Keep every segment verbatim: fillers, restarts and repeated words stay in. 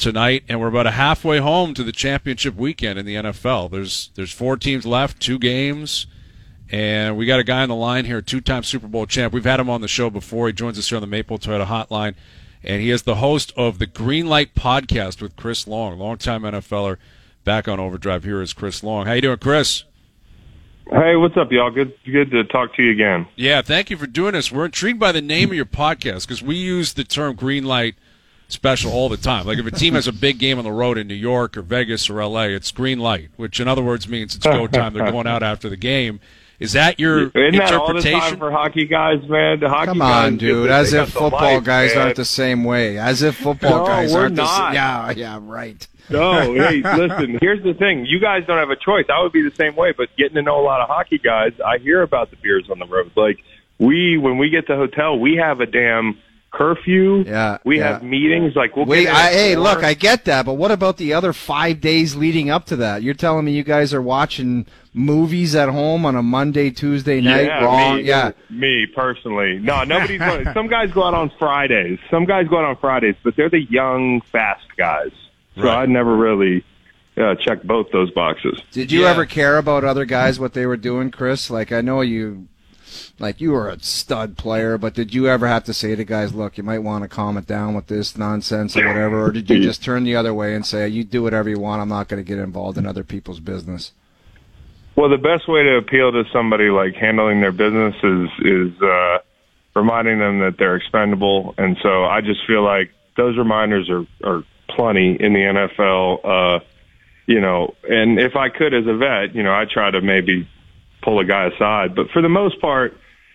tonight, and we're about a halfway home to the championship weekend in the N F L. There's there's four teams left, two games, and we got a guy on the line here, two-time Super Bowl champ. We've had him on the show before. He joins us here on the Maple Toyota Hotline, and he is the host of the Greenlight Podcast with Chris Long, longtime NFLer. Back on Overdrive, here is Chris Long. How you doing, Chris? Hey, what's up, y'all? Good, good to talk to you again. Yeah, thank you for doing this. We're intrigued by the name of your podcast because we use the term Greenlight Special all the time. Like if a team has a big game on the road in New York or Vegas or L A, it's green light, which in other words means it's go time. They're going out after the game. Is that your Isn't interpretation? That all the time for hockey guys, man? The hockey Come guys on, dude. As if football life, guys man. aren't the same way. As if football No, guys we're aren't the not. same. Yeah, yeah, right. No, hey, listen, here's the thing. You guys don't have a choice. I would be the same way, but getting to know a lot of hockey guys, I hear about the beers on the road. Like, we, when we get to the hotel, we have a damn curfew. Yeah, We yeah. have meetings. Like, we'll Wait, get in I, at hey, four. look, I get that, but what about the other five days leading up to that? You're telling me you guys are watching movies at home on a Monday, Tuesday night? Yeah, Wrong. me, yeah. me personally. No, nobody's going. Some guys go out on Fridays. Some guys go out on Fridays, but they're the young, fast guys. So Right. I never really uh, checked both those boxes. Did you Yeah. ever care about other guys, what they were doing, Chris? Like, I know you, like, you were a stud player, but did you ever have to say to guys, look, you might want to calm it down with this nonsense or whatever, or did you just turn the other way and say, you do whatever you want, I'm not going to get involved in other people's business? Well, the best way to appeal to somebody like handling their business is is uh, reminding them that they're expendable, and so I just feel like those reminders are, are plenty in the N F L. Uh, you know, and if I could, as a vet, you know, I try to maybe pull a guy aside, but for the most part,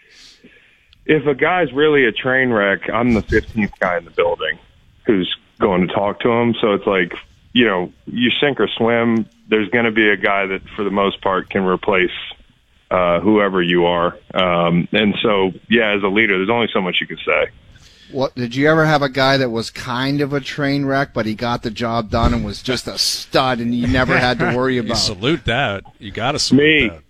if a guy's really a train wreck, I'm the fifteenth guy in the building who's going to talk to him. So it's like, you know, you sink or swim. There's going to be a guy that, for the most part, can replace uh, whoever you are. Um, and so, yeah, as a leader, there's only so much you can say. What, did you ever have a guy that was kind of a train wreck, but he got the job done and was just a stud and you never had to worry You about? salute that. You got to salute Me. that.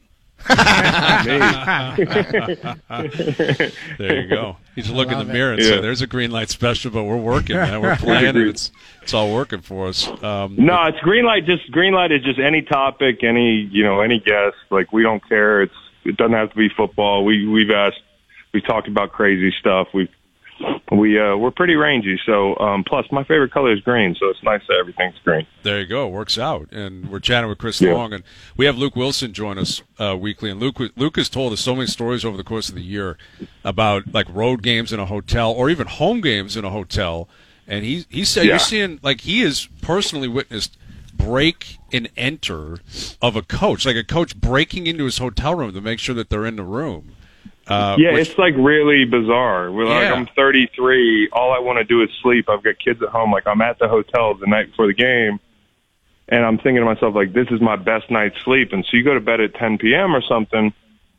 Me. There you go. You just look in the love it. mirror and Yeah. say, "There's a green light special," but we're working, man. We're playing, and it's it's all working for us. Um, No, it's green light. Just green light is just any topic, any you know, any guest. Like we don't care. It's it doesn't have to be football. We we've asked, we've talked about crazy stuff. We we uh, we're pretty rangy. So um, plus, my favorite color is green, so it's nice that everything's green. There you go. It works out. And we're chatting with Chris Yeah. Long, and we have Luke Wilson join us uh, weekly. And Luke Luke has told us so many stories over the course of the year about like road games in a hotel or even home games in a hotel. And he he said Yeah. you're seeing like he has personally witnessed break and enter of a coach, like a coach breaking into his hotel room to make sure that they're in the room. Uh, Yeah, which- it's like really bizarre. We're like, Yeah. I'm thirty-three. All I want to do is sleep. I've got kids at home. Like I'm at the hotel the night before the game, and I'm thinking to myself, like, this is my best night's sleep. And so you go to bed at ten p.m. or something,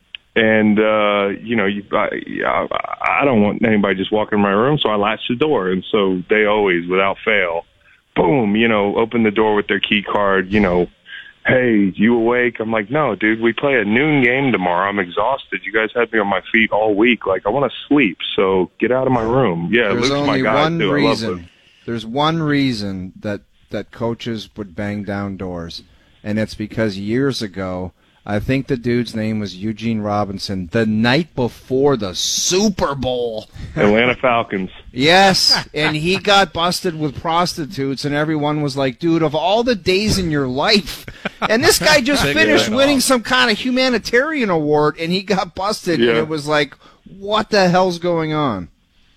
and uh, you know, you, I, I don't want anybody just walking in my room, so I latch the door. And so they always, without fail, boom, you know, open the door with their key card. You know, hey, you awake? I'm like, no, dude, we play a noon game tomorrow. I'm exhausted. You guys had me on my feet all week. Like, I want to sleep, so get out of my room. Yeah, There's Luke's my only guy, one too. I love reason. Luke. There's one reason that that coaches would bang down doors, and it's because years ago, I think the dude's name was Eugene Robinson. The night before the Super Bowl, Atlanta Falcons. yes, and he got busted with prostitutes, and everyone was like, "Dude, of all the days in your life," and this guy just Figure finished it winning out. some kind of humanitarian award, and he got busted, Yeah. and it was like, "What the hell's going on?"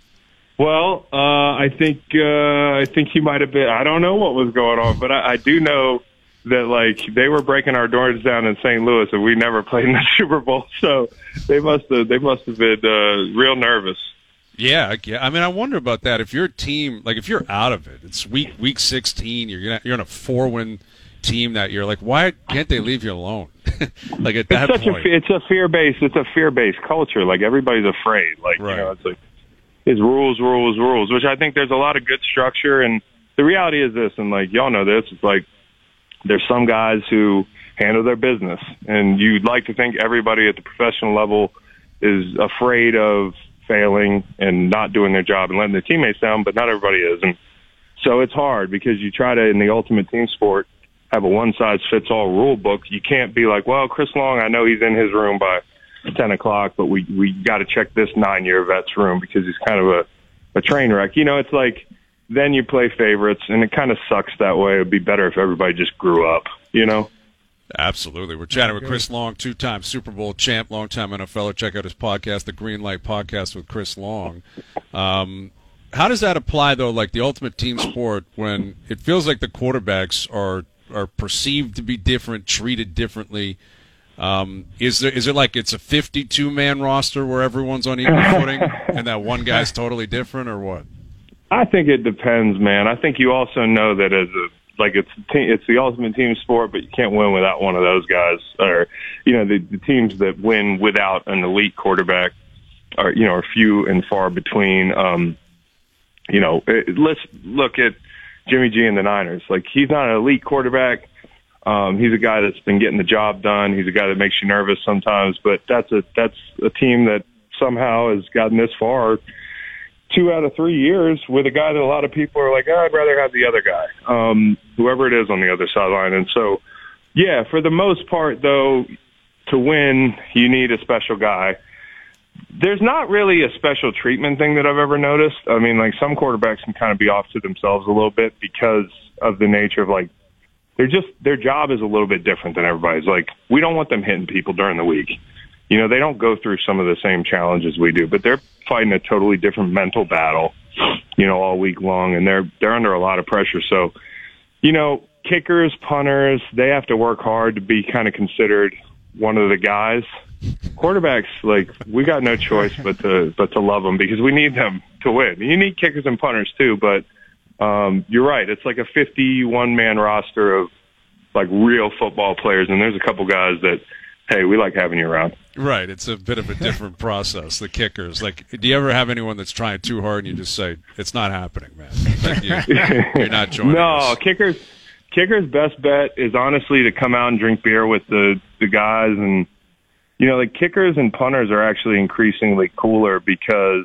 Well, uh, I think uh, I think he might have been. I don't know what was going on, but I, I do know that like they were breaking our doors down in Saint Louis, and we never played in the Super Bowl, so they must have they must have been uh, real nervous. Yeah, I get- I mean, I wonder about that. If your team, like, if you're out of it, it's week week sixteen. You're gonna, you're in a four win team that year. Like, why can't they leave you alone? Like at that It's such point, a it's a fear based it's a fear based culture. Like everybody's afraid. Like Right. you know, it's like it's rules, rules, rules. Which I think there's a lot of good structure. And the reality is this, and like y'all know this, it's like there's some guys who handle their business, and you'd like to think everybody at the professional level is afraid of failing and not doing their job and letting their teammates down, but not everybody is. And So it's hard because you try to, in the ultimate team sport, have a one-size-fits-all rule book. You can't be like, well, Chris Long, I know he's in his room by ten o'clock, but we we got to check this nine-year vet's room because he's kind of a, a train wreck. You know, it's like then you play favorites, and it kind of sucks that way. It would be better if everybody just grew up, you know? Absolutely. We're chatting with Chris Long, two-time Super Bowl champ, long-time N F L er. Check out his podcast, the Green Light Podcast with Chris Long. Um, how does that apply, though, like the ultimate team sport, when it feels like the quarterbacks are are perceived to be different, treated differently? Um, is there is it like it's a fifty-two man roster where everyone's on equal footing and that one guy's totally different, or what? I think it depends, man. I think you also know that as a like it's it's the ultimate team sport, but you can't win without one of those guys. Or you know the, the teams that win without an elite quarterback are you know are few and far between. Um, you know, it, let's look at Jimmy G and the Niners. Like, he's not an elite quarterback. Um, he's a guy that's been getting the job done. He's a guy that makes you nervous sometimes, but that's a, that's a team that somehow has gotten this far two out of three years with a guy that a lot of people are like, oh, I'd rather have the other guy, um, whoever it is on the other sideline. And so, yeah, for the most part, though, to win, you need a special guy. There's not really a special treatment thing that I've ever noticed. I mean, like, some quarterbacks can kind of be off to themselves a little bit because of the nature of, like, they're just, their job is a little bit different than everybody's. Like, we don't want them hitting people during the week. You know, they don't go through some of the same challenges we do, but they're fighting a totally different mental battle, you know, all week long, and they're, they're under a lot of pressure. So, you know, kickers, punters, they have to work hard to be kind of considered one of the guys. Quarterbacks, like, we got no choice but to but to love them because we need them to win. You need kickers and punters too, but um, you're right. It's like a fifty-one man roster of like real football players, and there's a couple guys that, hey, we like having you around. Right. It's a bit of a different process. The kickers, like, do you ever have anyone that's trying too hard and you just say it's not happening, man? Like, you, you're not joining No, us. kickers. Kicker's best bet is honestly to come out and drink beer with the the guys. And you know, like, kickers and punters are actually increasingly cooler because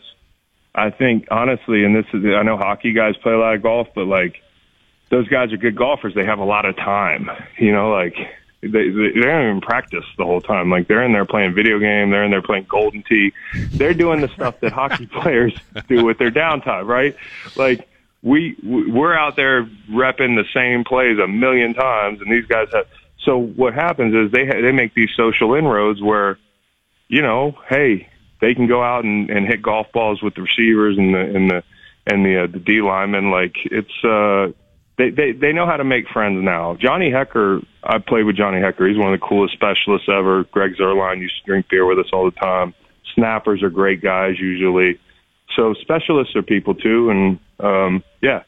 I think, honestly, and this is, I know hockey guys play a lot of golf, but, like, those guys are good golfers. They have a lot of time, you know, like, they, they, they don't even practice the whole time. Like, they're in there playing video game. They're in there playing Golden Tee. They're doing the stuff that hockey players do with their downtime, right? Like, we, we're out there repping the same plays a million times, and these guys have, so what happens is they ha- they make these social inroads where, you know, hey, they can go out and, and hit golf balls with the receivers and the and the and the uh, the D linemen. Like, it's uh, they they they know how to make friends now. Johnny Hecker, I played with Johnny Hecker. He's one of the coolest specialists ever. Greg Zerline used to drink beer with us all the time. Snappers are great guys usually. So specialists are people too, and um, yeah.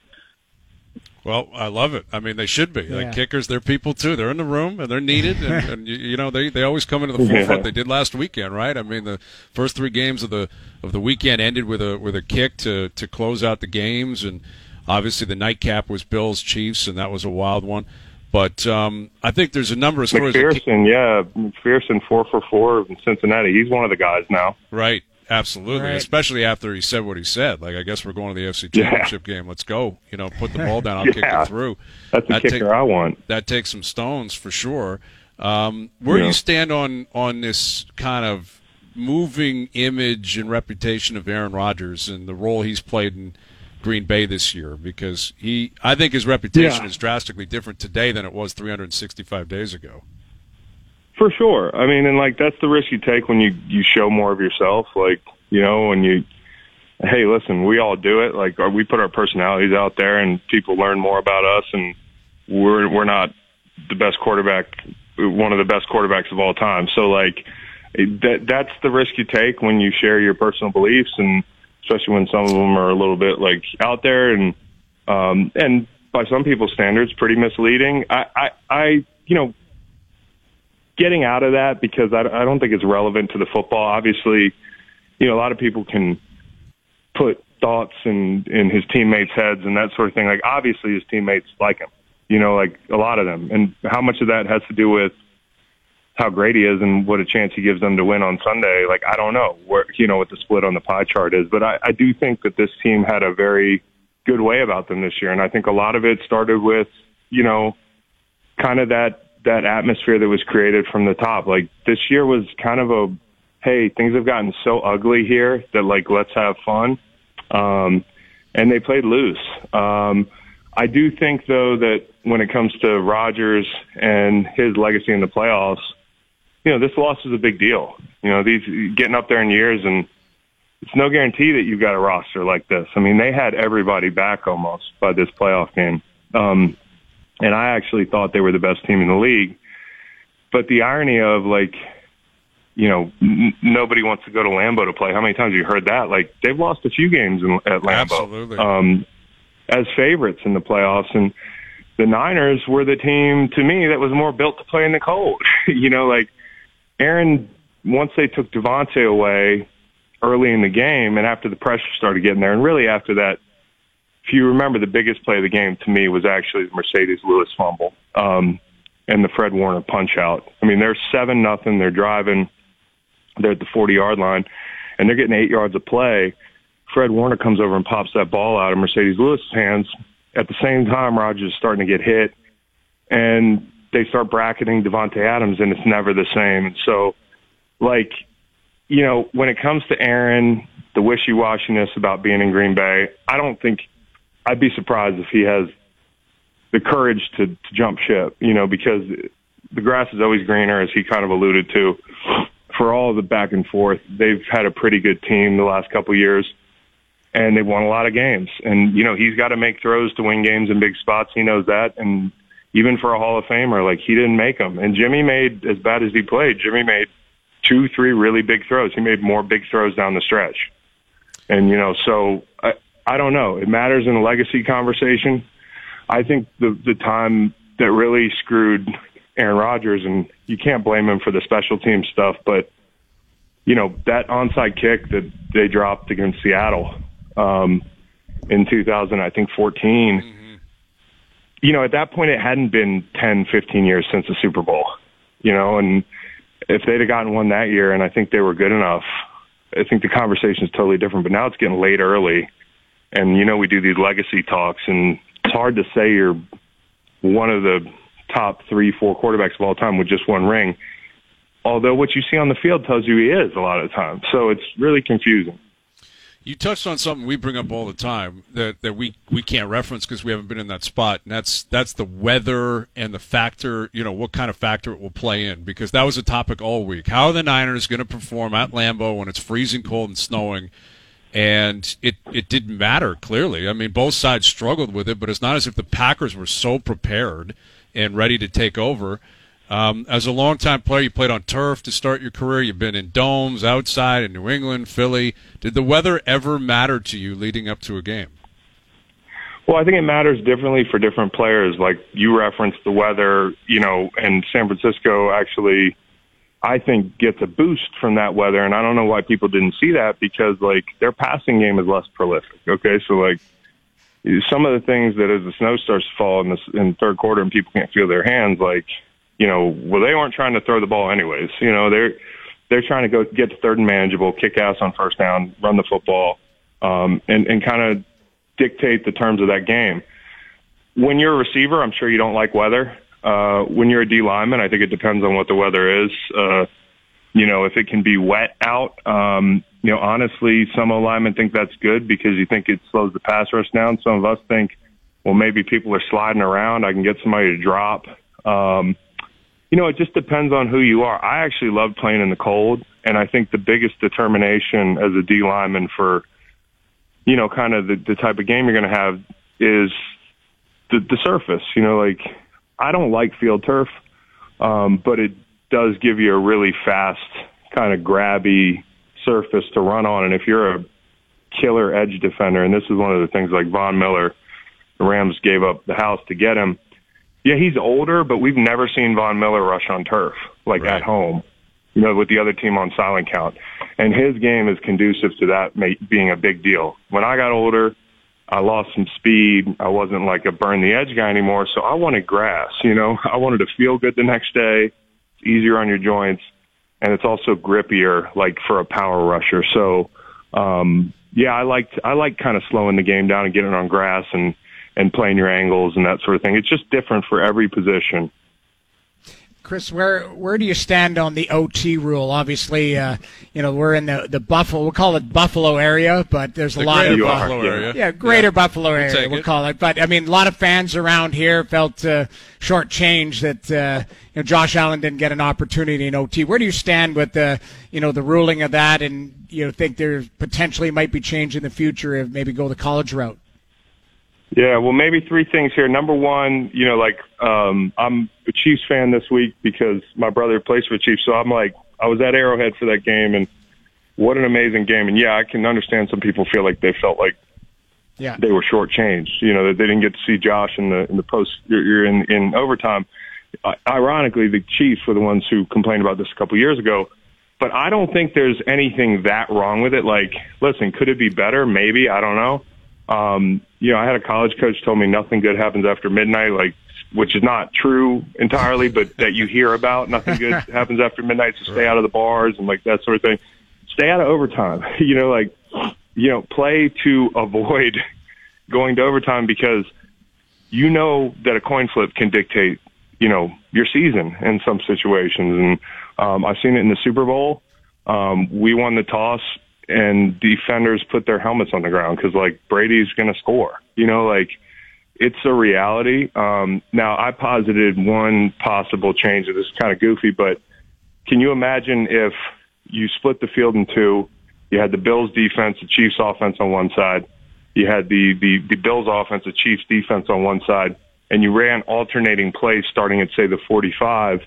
Well, I love it. I mean, they should be. Yeah. Like, kickers, they're people too. They're in the room and they're needed, and, and you, you know, they, they always come into the forefront. Yeah. They did last weekend, right? I mean, the first three games of the of the weekend ended with a with a kick to to close out the games, and obviously the nightcap was Bills Chiefs, and that was a wild one. But um, I think there's a number of stories. McPherson, yeah, McPherson four for four in Cincinnati. He's one of the guys now. Right. Absolutely, right. Especially after he said what he said. Like, I guess we're going to the F C Championship yeah. game. Let's go. You know, put the ball down. I'll yeah. kick it through. That's the that kicker take, I want. That takes some stones for sure. Um, where yeah. do you stand on, on this kind of moving image and reputation of Aaron Rodgers and the role he's played in Green Bay this year? Because he, I think his reputation yeah. is drastically different today than it was three hundred sixty-five days ago. For sure. I mean, and, like, that's the risk you take when you, you show more of yourself. Like, you know, when you, hey, listen, we all do it. Like, we put our personalities out there, and people learn more about us, and we're we're not the best quarterback, one of the best quarterbacks of all time. So, like, that that's the risk you take when you share your personal beliefs, and especially when some of them are a little bit, like, out there and um, and by some people's standards, pretty misleading. I, I, I you know, getting out of that because I, I don't think it's relevant to the football. Obviously, you know, a lot of people can put thoughts in, in his teammates' heads and that sort of thing. Like, obviously his teammates like him, you know, like a lot of them. And how much of that has to do with how great he is and what a chance he gives them to win on Sunday, like, I don't know where, you know, what the split on the pie chart is. But I, I do think that this team had a very good way about them this year. And I think a lot of it started with, you know, kind of that, that atmosphere that was created from the top. Like this year was kind of a, hey, things have gotten so ugly here that like, let's have fun. Um, and they played loose. Um, I do think though that when it comes to Rodgers and his legacy in the playoffs, you know, this loss is a big deal. You know, these getting up there in years, and it's no guarantee that you've got a roster like this. I mean, they had everybody back almost by this playoff game. Um, and I actually thought they were the best team in the league. But the irony of, like, you know, n- nobody wants to go to Lambeau to play. How many times have you heard that? Like, they've lost a few games in, at Lambeau. Absolutely. Um, as favorites in the playoffs. And the Niners were the team, to me, that was more built to play in the cold. You know, like, Aaron, once they took Devontae away early in the game and after the pressure started getting there, and really after that, if you remember, the biggest play of the game to me was actually the Mercedes Lewis fumble um, and the Fred Warner punch out. I mean, they're seven nothing. They're driving. They're at the forty-yard line, and they're getting eight yards of play. Fred Warner comes over and pops that ball out of Mercedes Lewis's hands. At the same time, Rodgers is starting to get hit, and they start bracketing Devontae Adams, and it's never the same. And so, like, you know, when it comes to Aaron, the wishy-washiness about being in Green Bay, I don't think I'd be surprised if he has the courage to, to jump ship, you know, because the grass is always greener, as he kind of alluded to. For all of the back and forth, they've had a pretty good team the last couple of years, and they've won a lot of games. And, you know, he's got to make throws to win games in big spots. He knows that. And even for a Hall of Famer, like, he didn't make them. And Jimmy made, as bad as he played, Jimmy made two, three really big throws. He made more big throws down the stretch. And, you know, so I, I don't know. It matters in the legacy conversation. I think the, the time that really screwed Aaron Rodgers, and you can't blame him for the special team stuff, but, you know, that onside kick that they dropped against Seattle um, in two thousand, I think, fourteen, mm-hmm. you know, at that point it hadn't been ten, fifteen years since the Super Bowl, you know, and if they'd have gotten one that year, and I think they were good enough, I think the conversation is totally different. But now it's getting late early, and, you know, we do these legacy talks, and it's hard to say you're one of the top three, four quarterbacks of all time with just one ring, although what you see on the field tells you he is a lot of the time. So it's really confusing. You touched on something we bring up all the time that, that we, we can't reference because we haven't been in that spot, and that's that's the weather and the factor, you know, what kind of factor it will play in, because that was a topic all week. How are the Niners going to perform at Lambeau when it's freezing cold and snowing? And it, it didn't matter, clearly. I mean, both sides struggled with it, but it's not as if the Packers were so prepared and ready to take over. Um, as a longtime player, you played on turf to start your career. You've been in domes, outside, in New England, Philly. Did the weather ever matter to you leading up to a game? Well, I think it matters differently for different players. Like you referenced the weather, you know, and San Francisco actually, I think, gets a boost from that weather. And I don't know why people didn't see that, because, like, their passing game is less prolific. Okay, so, like, some of the things that as the snow starts to fall in the, in the third quarter and people can't feel their hands, like, you know, well, they weren't trying to throw the ball anyways. You know, they're they're trying to go get to third and manageable, kick ass on first down, run the football, um, and, and kind of dictate the terms of that game. When you're a receiver, I'm sure you don't like weather. Uh, when you're a D lineman, I think it depends on what the weather is. Uh, you know, if it can be wet out, um, you know, honestly, some linemen think that's good because you think it slows the pass rush down. Some of us think, well, maybe people are sliding around. I can get somebody to drop. Um, You know, it just depends on who you are. I actually love playing in the cold, and I think the biggest determination as a D lineman for, you know, kind of the, the type of game you're going to have is the, the surface. You know, like, I don't like field turf, um, but it does give you a really fast, kind of grabby surface to run on. And if you're a killer edge defender, and this is one of the things, like Von Miller, the Rams gave up the house to get him. Yeah, he's older, but we've never seen Von Miller rush on turf, like right. at home, you know, with the other team on silent count. And his game is conducive to that being a big deal. When I got older, I lost some speed. I wasn't like a burn the edge guy anymore, so I wanted grass, you know. I wanted to feel good the next day. It's easier on your joints, and it's also grippier, like for a power rusher. So, um, yeah, I like I like kind of slowing the game down and getting on grass and and playing your angles and that sort of thing. It's just different for every position. Chris, where where do you stand on the O T rule? Obviously, uh, you know, we're in the, the Buffalo, we'll call it Buffalo area, but there's a the lot of Buffalo uh, area. Yeah, greater yeah. Buffalo area, we'll, we'll it. call it. But I mean, a lot of fans around here felt uh, shortchanged that uh, you know Josh Allen didn't get an opportunity in O T. Where do you stand with the you know the ruling of that, and you know think there potentially might be change in the future if maybe go the college route? Yeah, well, maybe three things here. Number one, you know, like um, I'm a Chiefs fan this week because my brother plays for the Chiefs. So I'm like, I was at Arrowhead for that game, and what an amazing game. And, yeah, I can understand some people feel like they felt like yeah. they were shortchanged, you know, that they didn't get to see Josh in the in the post you're in, in overtime. Uh, ironically, the Chiefs were the ones who complained about this a couple years ago. But I don't think there's anything that wrong with it. Like, listen, could it be better? Maybe. I don't know. Um, you know, I had a college coach tell me nothing good happens after midnight, like, which is not true entirely, but that you hear about. Nothing good happens after midnight, so stay out of the bars and like that sort of thing. Stay out of overtime. You know, like, you know, play to avoid going to overtime because you know that a coin flip can dictate, you know, your season in some situations. And um, I've seen it in the Super Bowl. Um, we won the toss, and defenders put their helmets on the ground because, like, Brady's going to score. You know, like, it's a reality. Um, now, I posited one possible change. This is kind of goofy, but can you imagine if you split the field in two, you had the Bills defense, the Chiefs offense on one side, you had the, the, the Bills offense, the Chiefs defense on one side, and you ran alternating plays starting at, say, the forty-five,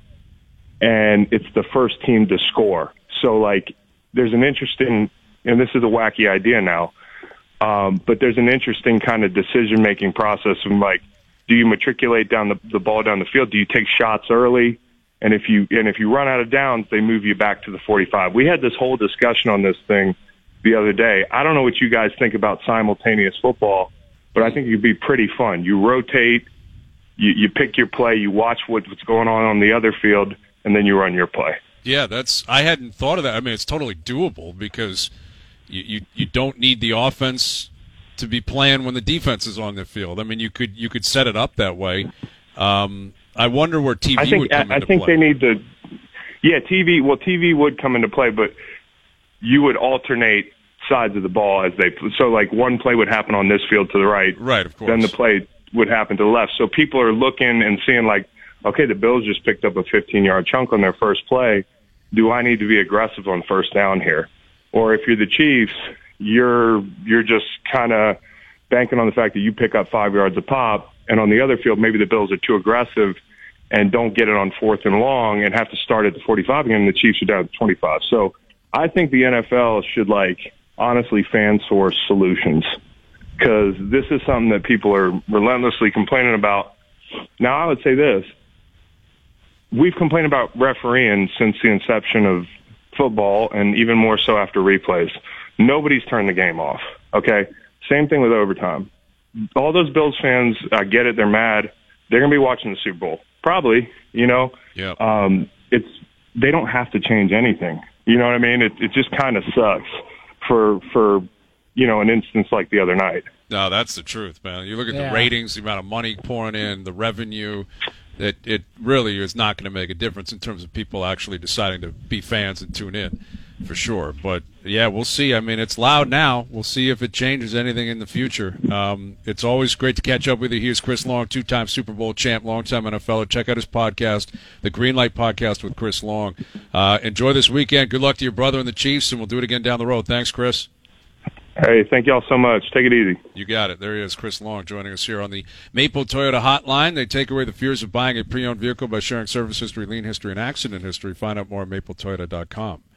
and it's the first team to score. So, like, there's an interesting – and this is a wacky idea now, um, but there's an interesting kind of decision-making process from, like, do you matriculate down the, the ball down the field? Do you take shots early? And if you and if you run out of downs, they move you back to the forty-five. We had this whole discussion on this thing the other day. I don't know what you guys think about simultaneous football, but I think it'd be pretty fun. You rotate, you, you pick your play, you watch what, what's going on on the other field, and then you run your play. Yeah, that's. I hadn't thought of that. I mean, it's totally doable because you, you, you don't need the offense to be playing when the defense is on the field. I mean, you could you could set it up that way. Um, I wonder where T V I think, would come I, into I think play. they need to. Yeah, T V. Well, T V would come into play, but you would alternate sides of the ball as they. So, like, one play would happen on this field to the right. Right, of course. Then the play would happen to the left. So people are looking and seeing, like, okay, the Bills just picked up a fifteen-yard chunk on their first play. Do I need to be aggressive on first down here? Or if you're the Chiefs, you're you're just kind of banking on the fact that you pick up five yards a pop, and on the other field, maybe the Bills are too aggressive and don't get it on fourth and long and have to start at the forty-five again, and the Chiefs are down to twenty-five. So I think the N F L should, like, honestly fan source solutions because this is something that people are relentlessly complaining about. Now, I would say this. We've complained about refereeing since the inception of football and even more so after replays. Nobody's turned the game off, okay? Same thing with overtime. All those Bills fans, I get it, they're mad. They're going to be watching the Super Bowl. Probably, you know. Yeah. Um, it's they don't have to change anything. You know what I mean? It, it just kind of sucks for, for, you know, an instance like the other night. No, that's the truth, man. You look at Yeah. the ratings, the amount of money pouring in, the revenue. It, it really is not going to make a difference in terms of people actually deciding to be fans and tune in, for sure. But, yeah, we'll see. I mean, it's loud now. We'll see if it changes anything in the future. Um, it's always great to catch up with you. Here's Chris Long, two-time Super Bowl champ, long-time N F L. Check out his podcast, the Green Light Podcast with Chris Long. Uh, enjoy this weekend. Good luck to your brother and the Chiefs, and we'll do it again down the road. Thanks, Chris. Hey, thank y'all so much. Take it easy. You got it. There he is, Chris Long, joining us here on the Maple Toyota Hotline. They take away the fears of buying a pre-owned vehicle by sharing service history, lien history, and accident history. Find out more at maple toyota dot com.